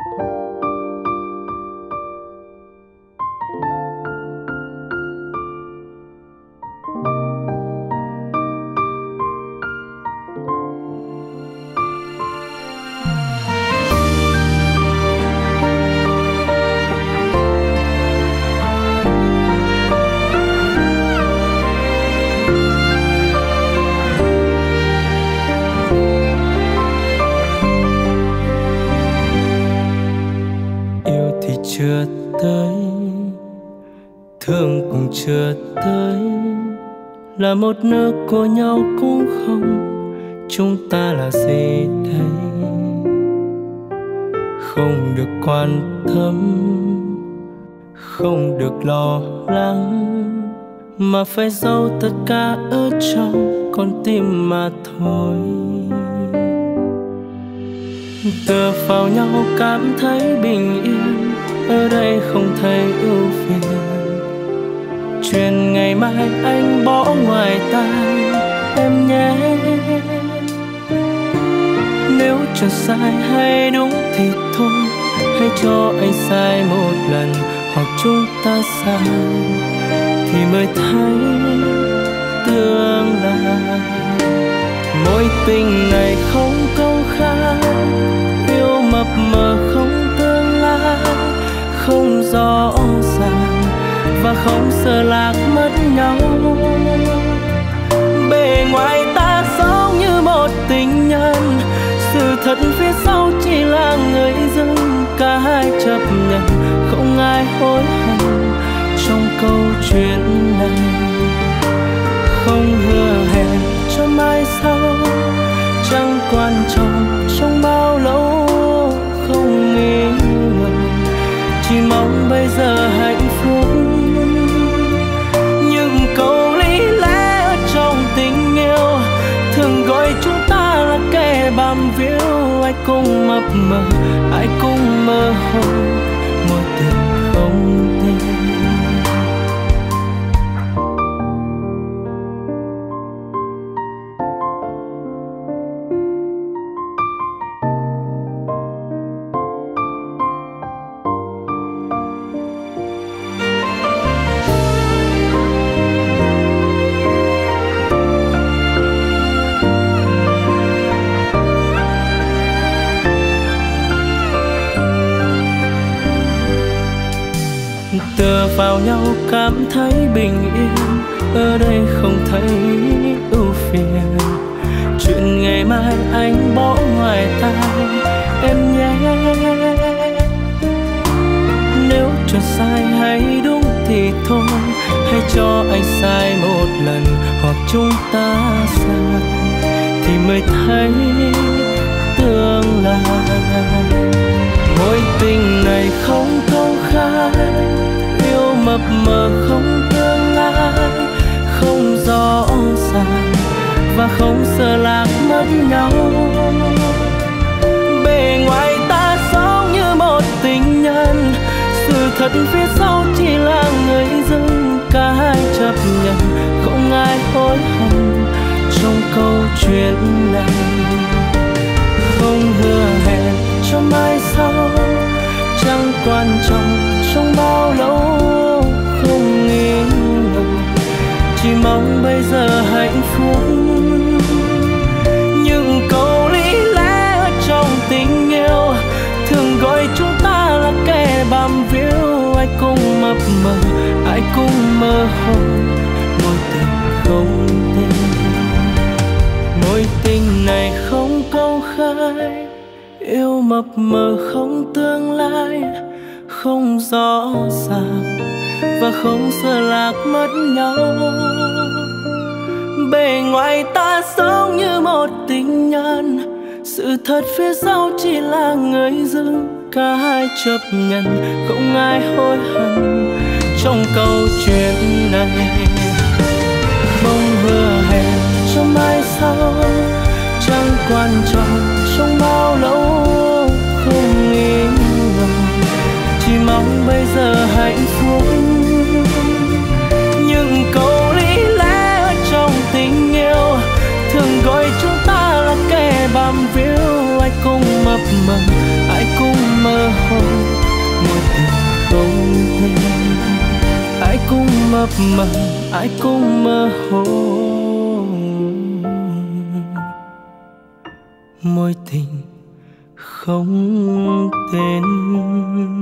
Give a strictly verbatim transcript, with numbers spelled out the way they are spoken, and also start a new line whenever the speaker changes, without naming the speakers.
Chưa tới, thương cũng chưa tới, là một nửa của nhau cũng không, chúng ta là gì đây? Không được quan tâm, không được lo lắng, mà phải giấu tất cả ở trong con tim mà thôi. Tựa vào nhau cảm thấy bình yên, ở đây không thấy ưu phiền. Chuyện ngày mai anh bỏ ngoài tai em nhé. Nếu cho sai hay đúng thì thôi, hãy cho anh sai một lần, hoặc chúng ta sai thì mới thấy tương lai. Mối tình này không công khai, yêu mập mờ không tương lai, không rõ ràng và không sợ lạc mất nhau. Bề ngoài ta giống như một tình nhân, sự thật phía sau chỉ là người dưng. Cả hai chấp nhận, không ai hối hận trong câu chuyện này. Không hứa hẹn cho mai sau, chẳng quan trọng trong bao lâu, không nghi ngờ, chỉ mong bây giờ hạnh phúc. Những câu lý lẽ ở trong tình yêu thường gọi chúng ta là kẻ bám víu. Ai cũng mập mờ, ai cũng mơ hồ, một tình không tin. Tựa vào nhau cảm thấy bình yên, ở đây không thấy ưu phiền. Chuyện ngày mai anh bỏ ngoài tai em nhé. Nếu cho sai hay đúng thì thôi, hãy cho anh sai một lần, hoặc chúng ta sai thì mới thấy tương lai. Mối tình này không công khai, yêu mập mờ không tương lai, không rõ ràng và không sợ lạc mất nhau. Bề ngoài ta giống như một tình nhân, sự thật phía sau chỉ là người dưng. Cả hai chấp nhận, không ai hối hận trong câu chuyện này. Không hứa hẹn cho mai sau, chẳng quan trọng trong bao lâu, không nghi ngờ, chỉ mong bây giờ hạnh phúc. Những câu lý lẽ ở trong tình yêu thường gọi chúng ta là kẻ bám víu. Ai cũng mập mờ, ai cũng mơ hồ, mối tình không tin. Mối tình này không công khai, yêu mập mờ không tương lai, không rõ ràng và không sợ lạc mất nhau. Bề ngoài ta giống như một tình nhân, sự thật phía sau chỉ là người dưng. Cả hai chấp nhận, không ai hối hận trong câu chuyện này. Không hứa hẹn cho mai sau, chẳng quan trọng trong bao lâu, không nghi ngờ, chỉ mong bây giờ hạnh phúc. Những câu lý lẽ ở trong tình yêu thường gọi chúng ta là kẻ bám víu. Ai cũng mập mờ, ai cũng mơ hồ, mập mờ ai cũng mơ hồ, mối tình không tên.